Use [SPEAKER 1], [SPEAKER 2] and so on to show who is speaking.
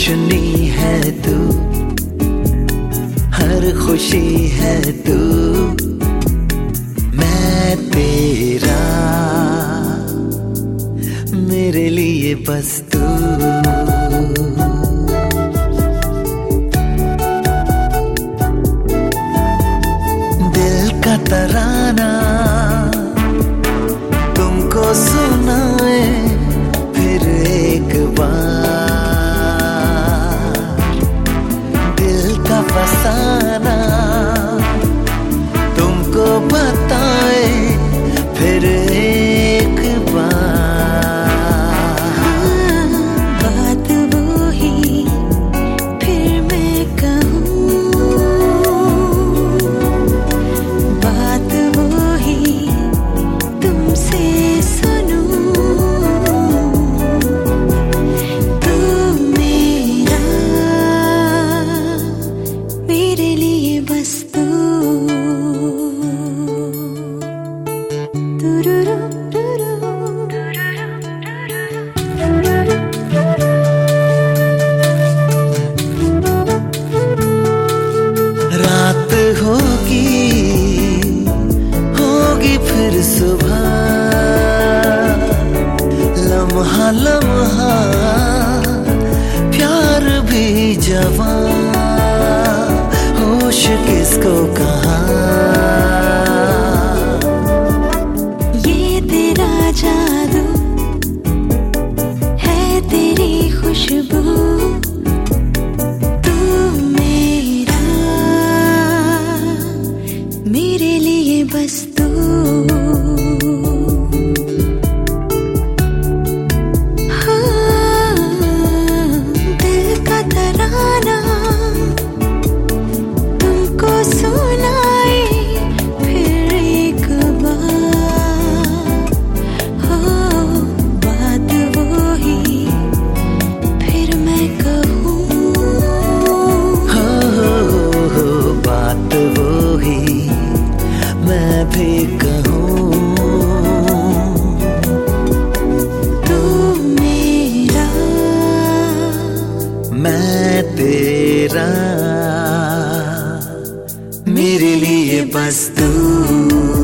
[SPEAKER 1] रोशनी है तू, हर खुशी है तू, मैं तेरा, मेरे लिए बस तू। दिल का तराना तुमको सुनाए फिर एक बार, दिल का फसाना तुमको बताए फिर एक बार।
[SPEAKER 2] बात वो ही फिर मैं कहूँ, बात वो ही तुमसे सुनूं। तू मेरा, मेरे लिए बस तू।
[SPEAKER 1] रात होगी, होगी फिर सुबह, लम्हा लम्हा प्यार भी जवां, होश किसको कहाँ।
[SPEAKER 2] ये तेरा जादू है, तेरी खुशबू, तू मेरा, मेरे लिए बस तू। हाँ, दिल का तराना तुमको सुनाए फिर एक बार। हो बात वो ही फिर मैं कहूँ,
[SPEAKER 1] हो बात वो ही मैं भी कहूँ।
[SPEAKER 2] तू मेरा,
[SPEAKER 1] मैं तेरा, मेरे लिए बस तू।